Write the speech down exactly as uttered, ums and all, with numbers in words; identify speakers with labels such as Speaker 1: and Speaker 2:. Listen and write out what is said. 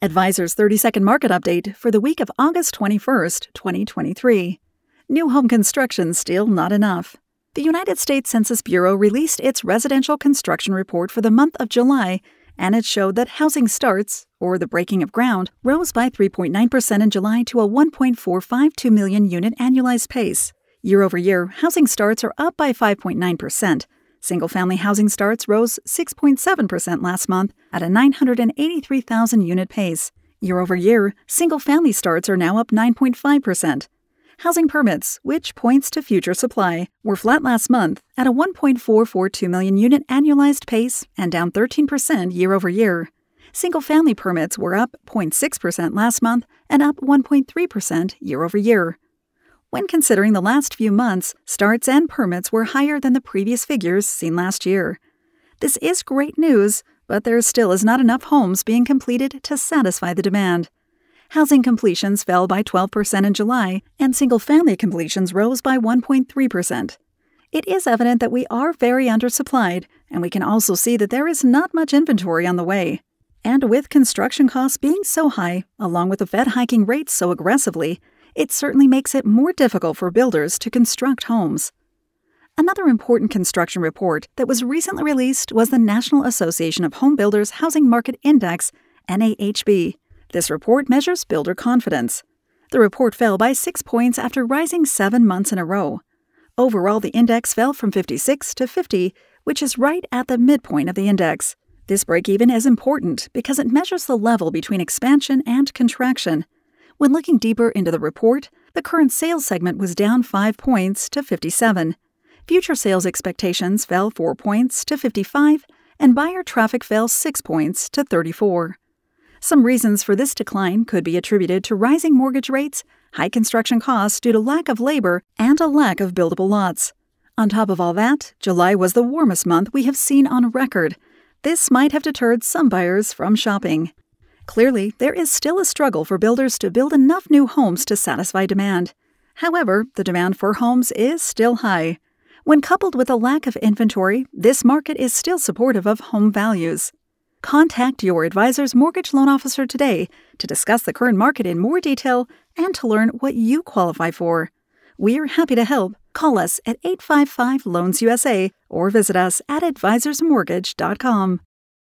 Speaker 1: Advisor's thirty-second market update for the week of August twenty-first, twenty twenty-three. New home construction still not enough. The United States Census Bureau released its residential construction report for the month of July, and it showed that housing starts, or the breaking of ground, rose by three point nine percent in July to a one point four five two million unit annualized pace. Year over year, housing starts are up by five point nine percent. Single-family housing starts rose six point seven percent last month at a nine hundred eighty-three thousand unit pace. Year over year, single-family starts are now up nine point five percent. Housing permits, which points to future supply, were flat last month at a one point four four two million unit annualized pace and down thirteen percent year over year. Single-family permits were up zero point six percent last month and up one point three percent year over year. When considering the last few months, starts and permits were higher than the previous figures seen last year. This is great news, but there still is not enough homes being completed to satisfy the demand. Housing completions fell by twelve percent in July, and single-family completions rose by one point three percent. It is evident that we are very undersupplied, and we can also see that there is not much inventory on the way. And with construction costs being so high, along with the Fed hiking rates so aggressively, it certainly makes it more difficult for builders to construct homes. Another important construction report that was recently released was the National Association of Home Builders Housing Market Index, N A H B. This report measures builder confidence. The report fell by six points after rising seven months in a row. Overall, the index fell from fifty-six to fifty, which is right at the midpoint of the index. This break-even is important because it measures the level between expansion and contraction. When looking deeper into the report, the current sales segment was down five points to fifty-seven. Future sales expectations fell four points to fifty-five, and buyer traffic fell six points to thirty-four. Some reasons for this decline could be attributed to rising mortgage rates, high construction costs due to lack of labor, and a lack of buildable lots. On top of all that, July was the warmest month we have seen on record. This might have deterred some buyers from shopping. Clearly, there is still a struggle for builders to build enough new homes to satisfy demand. However, the demand for homes is still high. When coupled with a lack of inventory, this market is still supportive of home values. Contact your advisor's mortgage loan officer today to discuss the current market in more detail and to learn what you qualify for. We're happy to help. Call us at eight five five, loans U S A or visit us at advisors mortgage dot com.